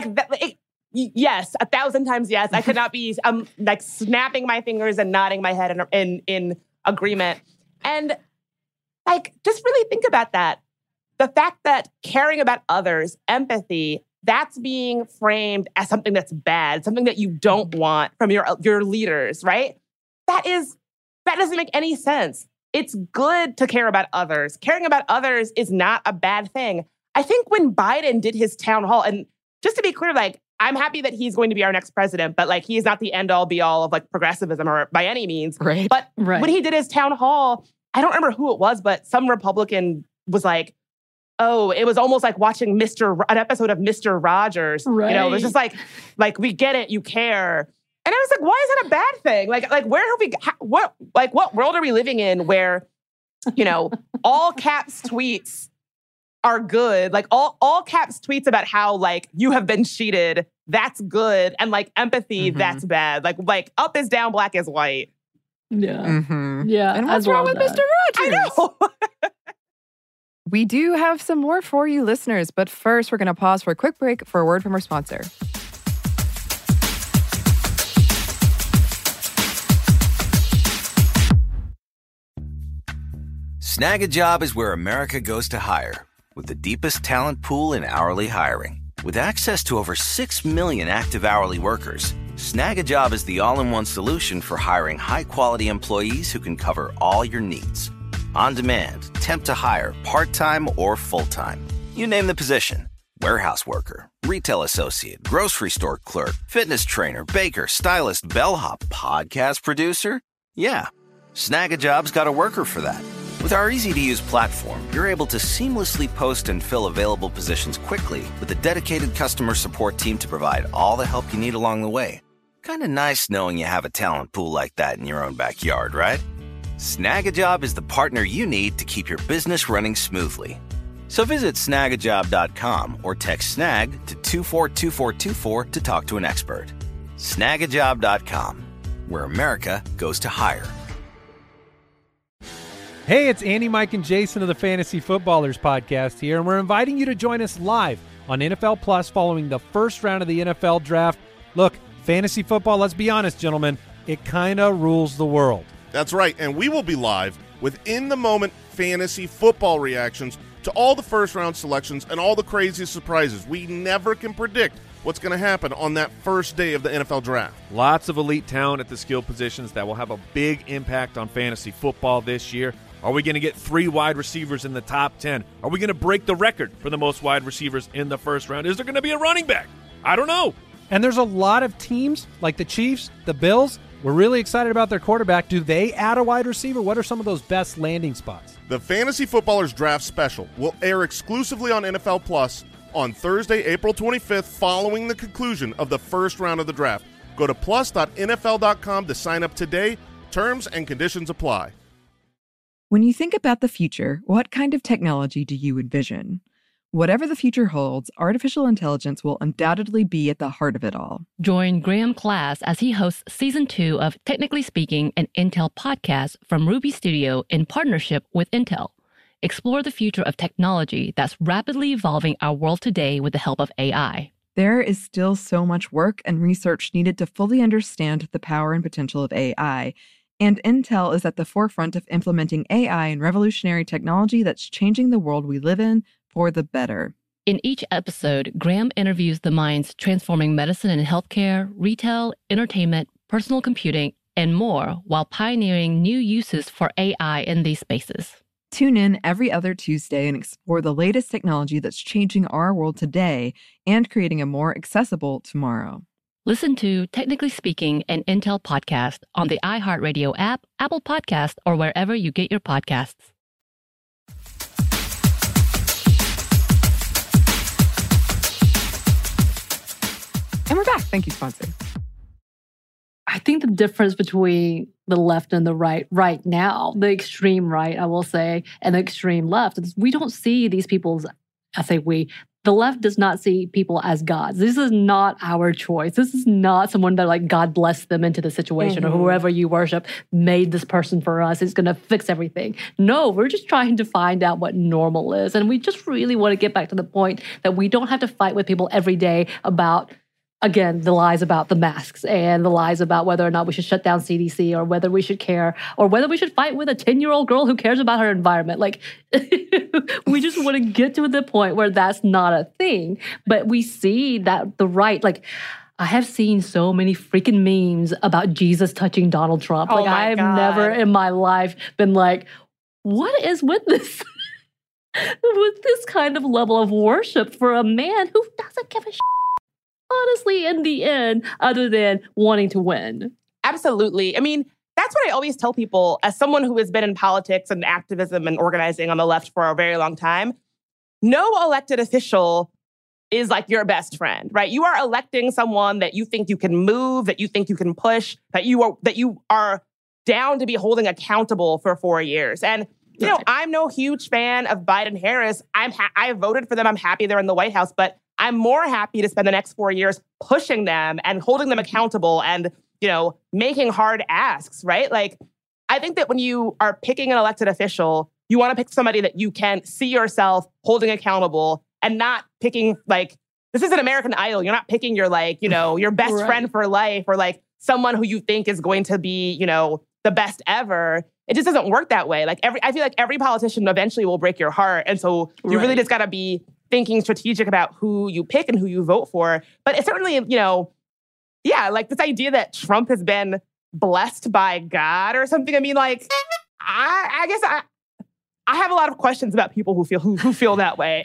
Yes, 1,000 times yes. I could not be snapping my fingers and nodding my head in agreement. And just really think about that. The fact that caring about others, empathy, that's being framed as something that's bad, something that you don't want from your leaders, right? That doesn't make any sense. It's good to care about others. Caring about others is not a bad thing. I think when Biden did his town hall, and just to be clear, I'm happy that he's going to be our next president, but he is not the end all be all of progressivism or by any means. Right. But when he did his town hall, I don't remember who it was, but some Republican was like, oh, it was almost like watching an episode of Mr. Rogers. Right. It was just like we get it, you care. And I was like, why is that a bad thing? Where have we, what world are we living in where, all caps tweets are good? All caps tweets about how you have been cheated, that's good. And empathy, that's bad. Up is down, black is white. Yeah. Mm-hmm. Yeah. And what's wrong with Mr. Rogers? I know. We do have some more for you listeners, but first we're going to pause for a quick break for a word from our sponsor. Snag a Job is where America goes to hire, with the deepest talent pool in hourly hiring. With access to over 6 million active hourly workers, Snag a Job is the all-in-one solution for hiring high-quality employees who can cover all your needs. On demand, temp to hire, part-time or full-time. You name the position. Warehouse worker, retail associate, grocery store clerk, fitness trainer, baker, stylist, bellhop, podcast producer. Yeah, Snag a Job's got a worker for that. With our easy-to-use platform, you're able to seamlessly post and fill available positions quickly with a dedicated customer support team to provide all the help you need along the way. Kind of nice knowing you have a talent pool like that in your own backyard, right? Snag a Job is the partner you need to keep your business running smoothly. So visit snagajob.com or text snag to 242424 to talk to an expert. Snagajob.com, where America goes to hire. Hey, it's Andy, Mike, and Jason of the Fantasy Footballers podcast here, and we're inviting you to join us live on NFL Plus following the first round of the NFL Draft. Look, fantasy football, let's be honest, gentlemen, it kind of rules the world. That's right, and we will be live with in-the-moment fantasy football reactions to all the first-round selections and all the craziest surprises. We never can predict what's going to happen on that first day of the NFL Draft. Lots of elite talent at the skill positions that will have a big impact on fantasy football this year. Are we going to get 3 wide receivers in the top 10? Are we going to break the record for the most wide receivers in the first round? Is there going to be a running back? I don't know. And there's a lot of teams like the Chiefs, the Bills. We're really excited about their quarterback. Do they add a wide receiver? What are some of those best landing spots? The Fantasy Footballers Draft Special will air exclusively on NFL Plus on Thursday, April 25th, following the conclusion of the first round of the draft. Go to plus.nfl.com to sign up today. Terms and conditions apply. When you think about the future, what kind of technology do you envision? Whatever the future holds, artificial intelligence will undoubtedly be at the heart of it all. Join Graham Class as he hosts Season 2 of Technically Speaking, an Intel podcast from Ruby Studio in partnership with Intel. Explore the future of technology that's rapidly evolving our world today with the help of AI. There is still so much work and research needed to fully understand the power and potential of AI, and Intel is at the forefront of implementing AI and revolutionary technology that's changing the world we live in for the better. In each episode, Graham interviews the minds transforming medicine and healthcare, retail, entertainment, personal computing, and more while pioneering new uses for AI in these spaces. Tune in every other Tuesday and explore the latest technology that's changing our world today and creating a more accessible tomorrow. Listen to Technically Speaking, an Intel podcast on the iHeartRadio app, Apple Podcast, or wherever you get your podcasts. And we're back. Thank you, sponsor. I think the difference between the left and the right now, the extreme right, I will say, and the extreme left, is we don't see these people, the left does not see people as gods. This is not our choice. This is not someone that like God blessed them into the situation or whoever you worship made this person for us. It's going to fix everything. No, we're just trying to find out what normal is. And we just really want to get back to the point that we don't have to fight with people every day about, again, the lies about the masks and the lies about whether or not we should shut down CDC or whether we should care or whether we should fight with a 10-year-old girl who cares about her environment. Like, we just want to get to the point where that's not a thing. But we see that the right, like, I have seen so many freaking memes about Jesus touching Donald Trump. Oh like, I've never in my life been like, what is with this? With this kind of level of worship for a man who doesn't give a shit. Honestly, in the end, other than wanting to win. Absolutely. I mean, that's what I always tell people as someone who has been in politics and activism and organizing on the left for a very long time. No elected official is like your best friend, right? You are electing someone that you think you can move, that you think you can push, that you are down to be holding accountable for 4 years. And you know, I'm no huge fan of Biden-Harris. I voted for them. I'm happy they're in the White House, but I'm more happy to spend the next 4 years pushing them and holding them accountable and, you know, making hard asks, right? Like, I think that when you are picking an elected official, you want to pick somebody that you can see yourself holding accountable and not picking, like, this is an American Idol. You're not picking your, like, you know, your best friend for life or, like, someone who you think is going to be, you know, the best ever. It just doesn't work that way. Like, I feel like every politician eventually will break your heart. And so you really just got to be thinking strategic about who you pick and who you vote for. But it's certainly, you know, yeah, like this idea that Trump has been blessed by God or something. I mean, like, I guess I have a lot of questions about people who feel that way,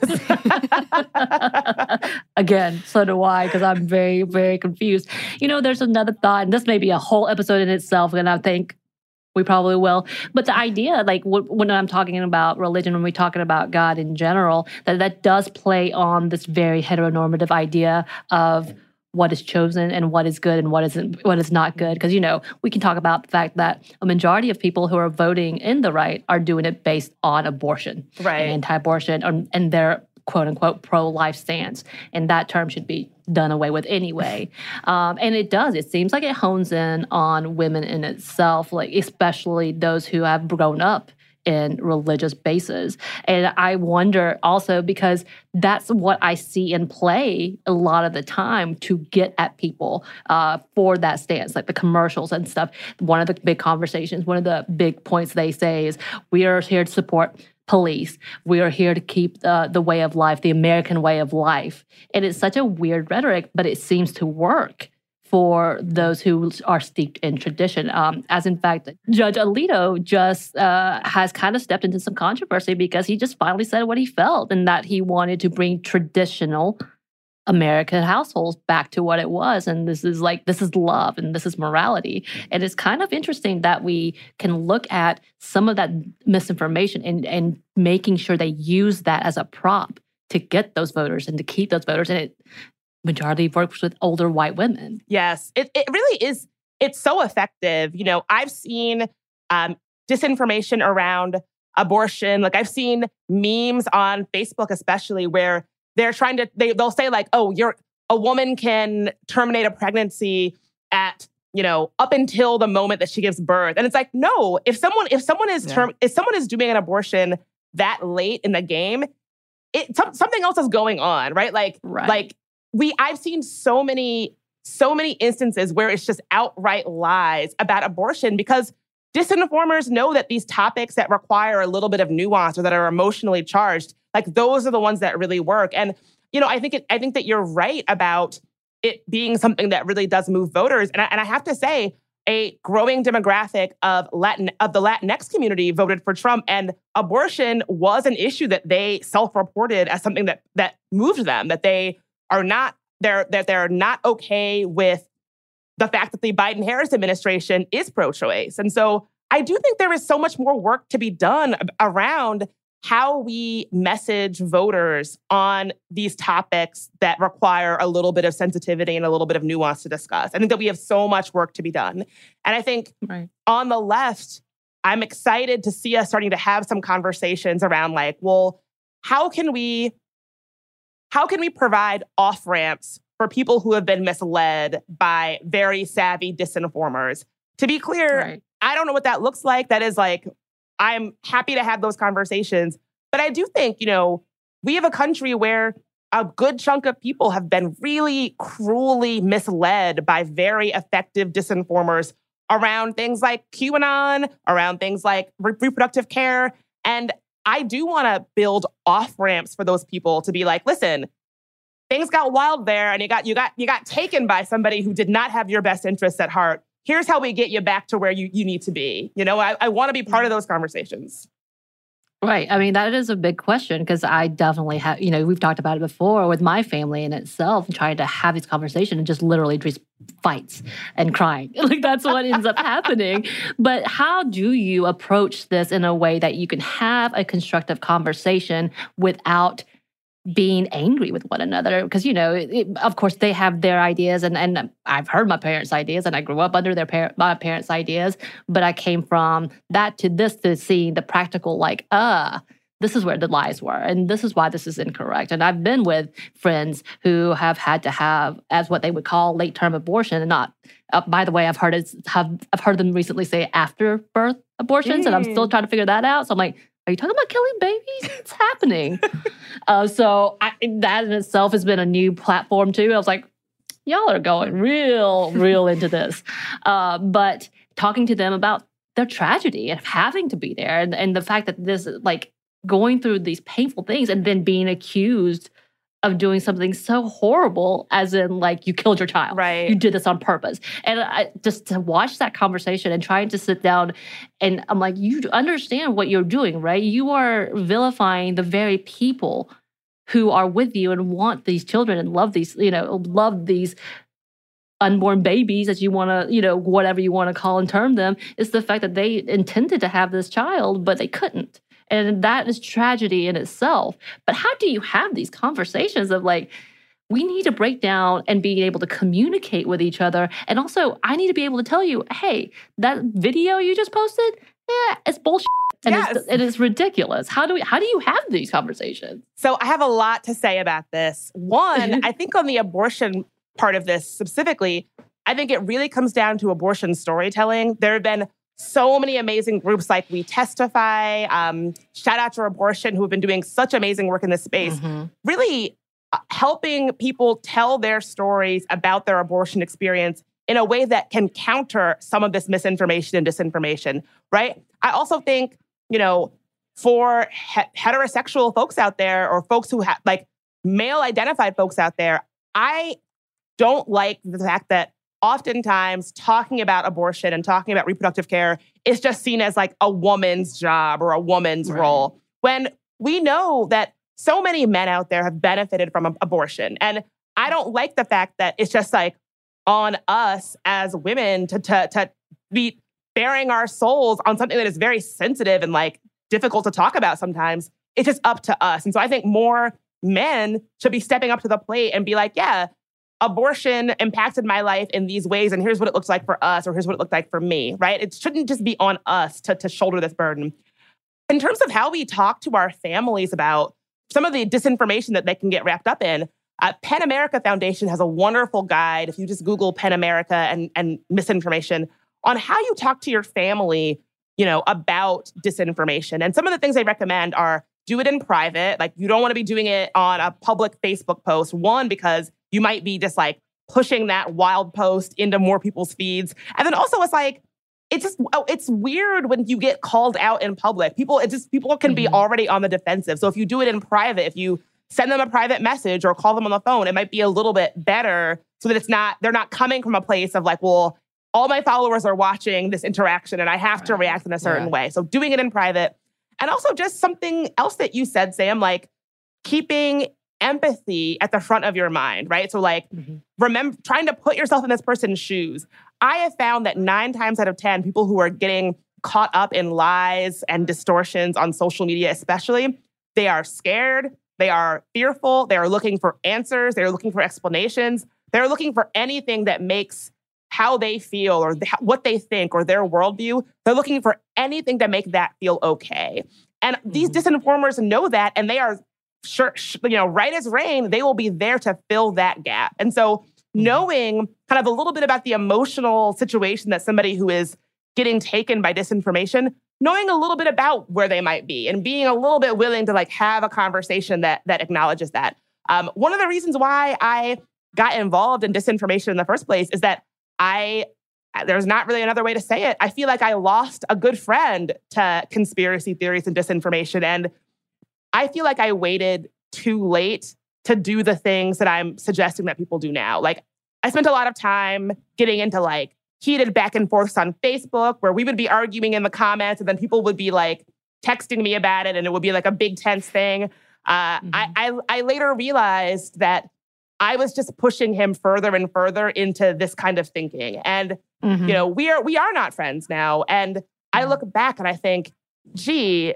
I guess. Again, so do I, because I'm very, very confused. You know, there's another thought, and this may be a whole episode in itself, and I think we probably will. But the idea, like when I'm talking about religion, when we're talking about God in general, that does play on this very heteronormative idea of what is chosen and what is good and what is not good. Because, you know, we can talk about the fact that a majority of people who are voting in the right are doing it based on abortion, right, and anti-abortion, and their quote-unquote pro-life stance. And that term should be done away with anyway. And it does. It seems like it hones in on women in itself, like especially those who have grown up in religious bases. And I wonder also, because that's what I see in play a lot of the time to get at people for that stance, like the commercials and stuff. One of the big conversations, one of the big points they say is, we are here to support police. We are here to keep the way of life, the American way of life. And it's such a weird rhetoric, but it seems to work for those who are steeped in tradition. As in fact, Judge Alito just has kind of stepped into some controversy because he just finally said what he felt, and that he wanted to bring traditional American households back to what it was. And this is love and this is morality. And it's kind of interesting that we can look at some of that misinformation and making sure they use that as a prop to get those voters and to keep those voters. And it majority works with older white women. Yes, it really is. It's so effective. You know, I've seen disinformation around abortion. Like I've seen memes on Facebook, especially where they're trying to, they'll say like, oh, a woman can terminate a pregnancy at, up until the moment that she gives birth. And it's like, no, if someone is doing an abortion that late in the game, something else is going on, right? I've seen so many instances where it's just outright lies about abortion because disinformers know that these topics that require a little bit of nuance or that are emotionally charged, like those are the ones that really work. And, I think that you're right about it being something that really does move voters. And I have to say, a growing demographic of the Latinx community voted for Trump, and abortion was an issue that they self-reported as something that moved them, that they are not they're not okay with the fact that the Biden-Harris administration is pro-choice. And so I do think there is so much more work to be done around how we message voters on these topics that require a little bit of sensitivity and a little bit of nuance to discuss. I think that we have so much work to be done. And I think on the left, I'm excited to see us starting to have some conversations around like, well, how can we provide off-ramps for people who have been misled by very savvy disinformers? To be clear, I don't know what that looks like. That is like, I'm happy to have those conversations. But I do think, we have a country where a good chunk of people have been really cruelly misled by very effective disinformers around things like QAnon, around things like reproductive care. And I do want to build off-ramps for those people to be like, listen, things got wild there and you got taken by somebody who did not have your best interests at heart. Here's how we get you back to where you need to be. I want to be part of those conversations. Right. I mean, that is a big question because I definitely have, we've talked about it before with my family in itself, trying to have these conversations and just literally just fights and crying. Like that's what ends up happening. But how do you approach this in a way that you can have a constructive conversation without being angry with one another? Because, of course, they have their ideas, and I've heard my parents' ideas, and I grew up under my parents' ideas, but I came from that to this to seeing the practical, like, this is where the lies were, and this is why this is incorrect. And I've been with friends who have had to have, as what they would call late-term abortion, and not, by the way, I've heard them recently say after-birth abortions, and I'm still trying to figure that out. So I'm like, are you talking about killing babies? What's happening? That in itself has been a new platform too. I was like, y'all are going real into this. But talking to them about their tragedy and having to be there and the fact that this is like going through these painful things and then being accused of doing something so horrible as in like you killed your child. Right. You did this on purpose. And just to watch that conversation and trying to sit down and I'm like, you understand what you're doing, right? You are vilifying the very people who are with you and want these children and love these unborn babies, as you want to, whatever you want to call and term them. It's the fact that they intended to have this child, but they couldn't. And that is tragedy in itself. But how do you have these conversations of like, we need to break down and be able to communicate with each other. And also, I need to be able to tell you, hey, that video you just posted, it's bullshit. And it's ridiculous. How do you have these conversations? So I have a lot to say about this. One, I think on the abortion part of this specifically, I think it really comes down to abortion storytelling. There have been so many amazing groups like We Testify, shout out to Abortion, who have been doing such amazing work in this space, really helping people tell their stories about their abortion experience in a way that can counter some of this misinformation and disinformation, right? I also think, for heterosexual folks out there or folks who have, like, male-identified folks out there, I don't like the fact that oftentimes talking about abortion and talking about reproductive care is just seen as like a woman's job or a woman's role, when we know that so many men out there have benefited from abortion. And I don't like the fact that it's just like on us as women to be bearing our souls on something that is very sensitive and like difficult to talk about sometimes. It's just up to us. And so I think more men should be stepping up to the plate and be like, yeah, abortion impacted my life in these ways, and here's what it looks like for us, or here's what it looked like for me, right? It shouldn't just be on us to shoulder this burden. in terms of how we talk to our families about some of the disinformation that they can get wrapped up in, PEN America Foundation has a wonderful guide. If you just Google PEN America and misinformation, on how you talk to your family, about disinformation. And some of the things they recommend are do it in private. Like, you don't want to be doing it on a public Facebook post. One, because you might be just like pushing that wild post into more people's feeds. And then also it's weird when you get called out in public. People can be already on the defensive. So if you do it in private, if you send them a private message or call them on the phone, it might be a little bit better so that they're not coming from a place of like, well, all my followers are watching this interaction and I have to react in a certain way. So doing it in private. And also just something else that you said, Sam, like keeping empathy at the front of your mind, right? So like, remember trying to put yourself in this person's shoes. I have found that 9 times out of 10, people who are getting caught up in lies and distortions on social media especially, they are scared, they are fearful, they are looking for answers, they're looking for explanations, they're looking for anything that makes how they feel or what they think or their worldview. They're looking for anything to make that feel okay. And these disinformers know that, and they are sure, right as rain, they will be there to fill that gap. And so knowing kind of a little bit about the emotional situation that somebody who is getting taken by disinformation, knowing a little bit about where they might be and being a little bit willing to like have a conversation that acknowledges that. One of the reasons why I got involved in disinformation in the first place is that there's not really another way to say it. I feel like I lost a good friend to conspiracy theories and disinformation. And I feel like I waited too late to do the things that I'm suggesting that people do now. Like, I spent a lot of time getting into like heated back and forths on Facebook where we would be arguing in the comments and then people would be like texting me about it and it would be like a big tense thing. I later realized that I was just pushing him further and further into this kind of thinking. And, we are not friends now. And I look back and I think, gee,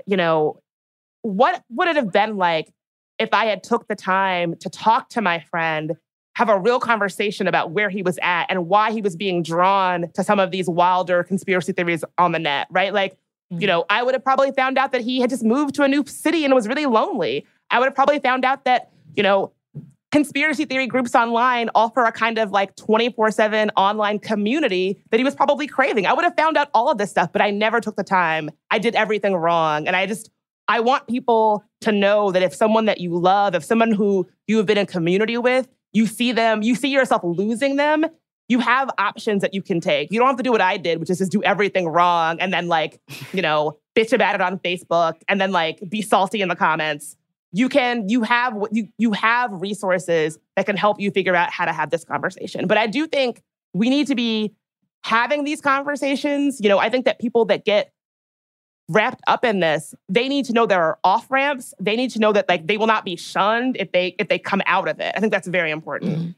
what would it have been like if I had took the time to talk to my friend, have a real conversation about where he was at and why he was being drawn to some of these wilder conspiracy theories on the net, right? Like, I would have probably found out that he had just moved to a new city and was really lonely. I would have probably found out that, conspiracy theory groups online offer a kind of like 24/7 online community that he was probably craving. I would have found out all of this stuff, but I never took the time. I did everything wrong. And I want people to know that if someone that you love, if someone who you have been in community with, you see yourself losing them, you have options that you can take. You don't have to do what I did, which is just do everything wrong and then like, bitch about it on Facebook and then like be salty in the comments. You have resources that can help you figure out how to have this conversation. But I do think we need to be having these conversations. I think that people that get wrapped up in this, they need to know there are off-ramps. They need to know that like they will not be shunned if they come out of it. I think that's very important.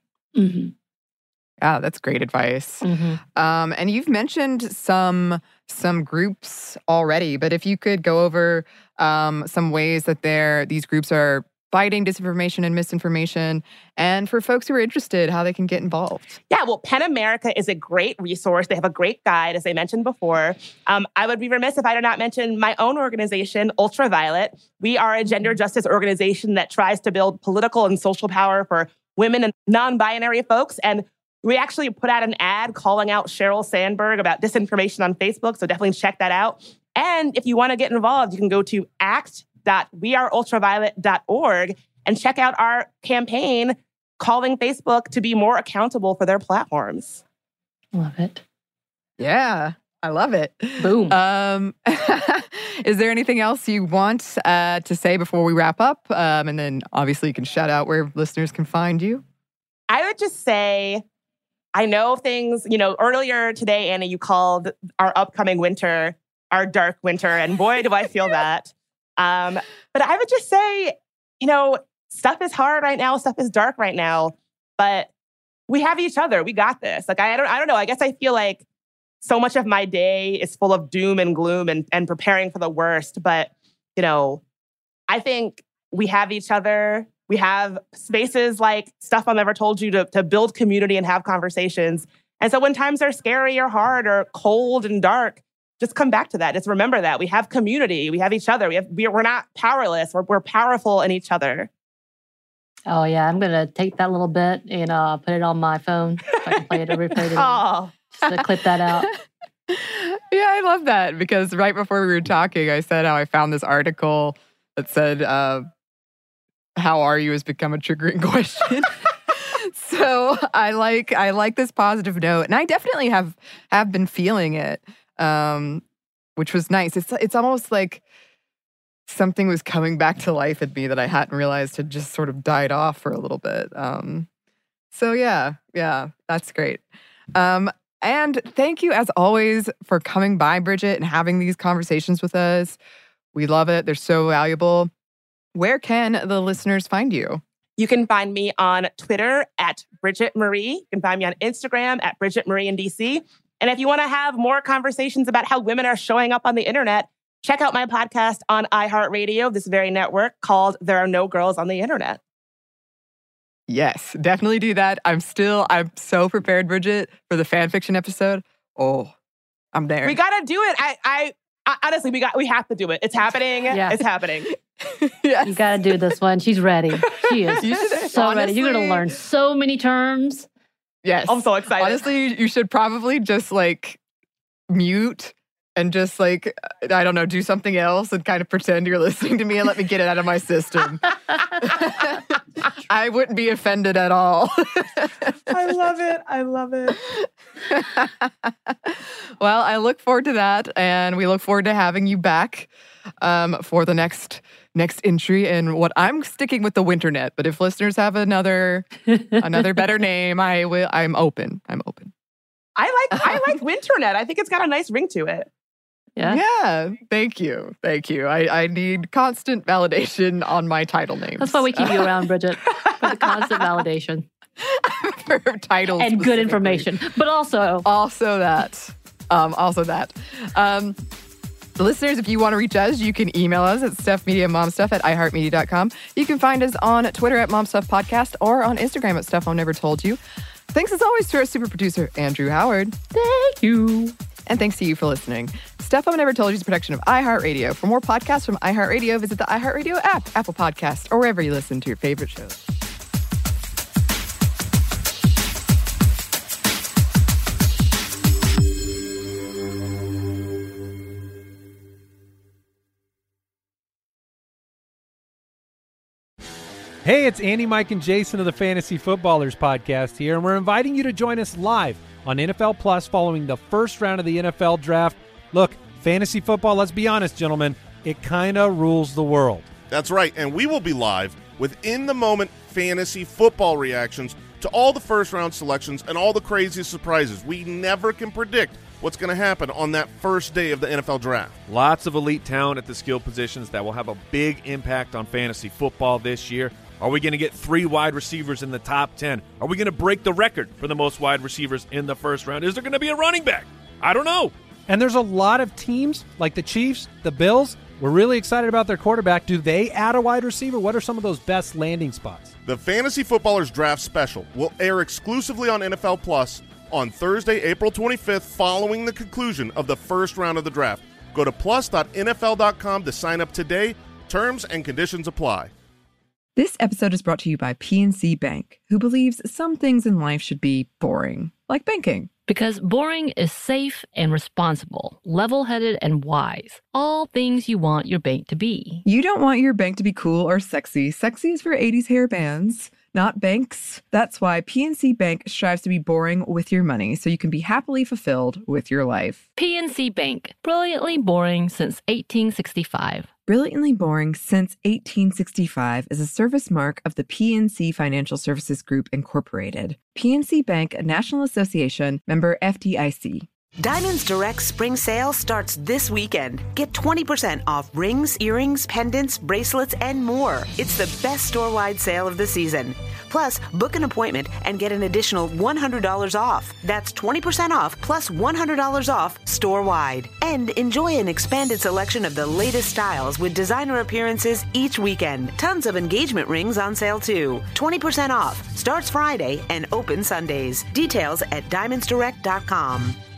Yeah, that's great advice. And you've mentioned some groups already, but if you could go over some ways that these groups are fighting disinformation and misinformation, and for folks who are interested, how they can get involved. Yeah, well, PEN America is a great resource. They have a great guide, as I mentioned before. I would be remiss if I did not mention my own organization, Ultraviolet. We are a gender justice organization that tries to build political and social power for women and non-binary folks. And we actually put out an ad calling out Sheryl Sandberg about disinformation on Facebook, so definitely check that out. And if you want to get involved, you can go to act.weareultraviolet.org and check out our campaign calling Facebook to be more accountable for their platforms. Love it. Yeah, I love it. Boom. Is there anything else you want to say before we wrap up? And then obviously you can shout out where listeners can find you. I would just say, I know things, earlier today, Annie, you called our upcoming winter our dark winter, and boy, do I feel that. But I would just say, stuff is hard right now, stuff is dark right now, but we have each other. We got this. Like, I don't know. I guess I feel like so much of my day is full of doom and gloom and preparing for the worst. But, I think we have each other. We have spaces like Stuff I've Never Told You to build community and have conversations. And so when times are scary or hard or cold and dark, just come back to that. Just remember that we have community, we have each other. We're not powerless. We're powerful in each other. Oh yeah, I'm gonna take that little bit and put it on my phone so I can play it every day. Oh, just to clip that out. Yeah, I love that because right before we were talking, I said how I found this article that said, "How are you?" has become a triggering question. So I like this positive note, and I definitely have been feeling it, which was nice. It's almost like something was coming back to life at me that I hadn't realized had just sort of died off for a little bit. So yeah, that's great. And thank you as always for coming by, Bridget, and having these conversations with us. We love it. They're so valuable. Where can the listeners find you? You can find me on Twitter at Bridget Marie. You can find me on Instagram at Bridget Marie in DC. And if you want to have more conversations about how women are showing up on the internet, check out my podcast on iHeartRadio, this very network, called There Are No Girls on the Internet. Yes, definitely do that. I'm so prepared, Bridget, for the fan fiction episode. Oh, I'm there. We got to do it. I honestly, we have to do it. It's happening. Yeah. It's happening. Yes. You got to do this one. She's ready. She is so ready. You're going to learn so many terms. Yes. I'm so excited. Honestly, you should probably just mute and just I don't know, do something else and kind of pretend you're listening to me and let me get it out of my system. I wouldn't be offended at all. I love it. I love it. Well, I look forward to that, and we look forward to having you back for the next entry. And what I'm sticking with the Winternet, but if listeners have another better name, I'm open. I like Winternet. I think it's got a nice ring to it. Yeah. Thank you. I need constant validation on my title names. That's why we keep you around, Bridget, for the constant validation. For titles and good information, but also that. Listeners, if you want to reach us, you can email us at stuffmediamomstuff@iheartmedia.com. You can find us on Twitter at momstuffpodcast or on Instagram at Stuff Mom Never Told You. Thanks as always to our super producer, Andrew Howard. Thank you. And thanks to you for listening. Stuff Mom Never Told You is a production of iHeartRadio. For more podcasts from iHeartRadio, visit the iHeartRadio app, Apple Podcasts, or wherever you listen to your favorite shows. Hey, it's Andy, Mike, and Jason of the Fantasy Footballers podcast here, and we're inviting you to join us live on NFL Plus following the first round of the NFL Draft. Look, fantasy football, let's be honest, gentlemen, it kind of rules the world. That's right, and we will be live with in-the-moment fantasy football reactions to all the first-round selections and all the crazy surprises. We never can predict what's going to happen on that first day of the NFL Draft. Lots of elite talent at the skill positions that will have a big impact on fantasy football this year. Are we going to get 3 wide receivers in the top 10? Are we going to break the record for the most wide receivers in the first round? Is there going to be a running back? I don't know. And there's a lot of teams like the Chiefs, the Bills. We're really excited about their quarterback. Do they add a wide receiver? What are some of those best landing spots? The Fantasy Footballers Draft Special will air exclusively on NFL Plus on Thursday, April 25th, following the conclusion of the first round of the draft. Go to plus.nfl.com to sign up today. Terms and conditions apply. This episode is brought to you by PNC Bank, who believes some things in life should be boring, like banking. Because boring is safe and responsible, level-headed and wise. All things you want your bank to be. You don't want your bank to be cool or sexy. Sexy is for 80s hair bands, not banks. That's why PNC Bank strives to be boring with your money so you can be happily fulfilled with your life. PNC Bank, brilliantly boring since 1865. Brilliantly Boring Since 1865 is a service mark of the PNC Financial Services Group, Incorporated. PNC Bank, a National Association, member FDIC. Diamonds Direct Spring Sale starts this weekend. Get 20% off rings, earrings, pendants, bracelets, and more. It's the best store-wide sale of the season. Plus, book an appointment and get an additional $100 off. That's 20% off plus $100 off store-wide. And enjoy an expanded selection of the latest styles with designer appearances each weekend. Tons of engagement rings on sale too. 20% off. Starts Friday and open Sundays. Details at diamondsdirect.com.